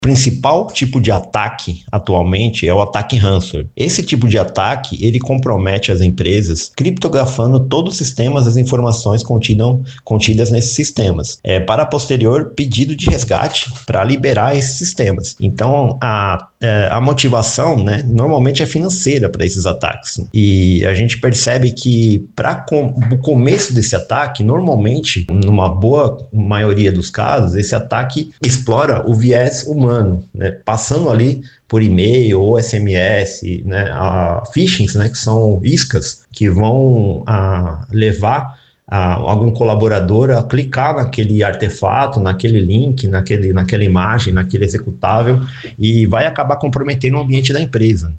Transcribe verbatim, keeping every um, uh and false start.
principal tipo de ataque atualmente é o ataque ransomware. Esse tipo de ataque, ele compromete as empresas criptografando todos os sistemas, as informações contidas, contidas nesses sistemas. É, para posterior pedido de resgate para liberar esses sistemas. Então, a, a motivação, né, normalmente é financeira para esses ataques. E a gente percebe que para com, o começo desse ataque, normalmente, numa boa maioria dos casos, esse ataque explora o viés humano. Né, passando ali por e-mail ou S M S, né, a phishings, né, que são iscas que vão a, levar a, algum colaborador a clicar naquele artefato, naquele link, naquele, naquela imagem, naquele executável, e vai acabar comprometendo o ambiente da empresa.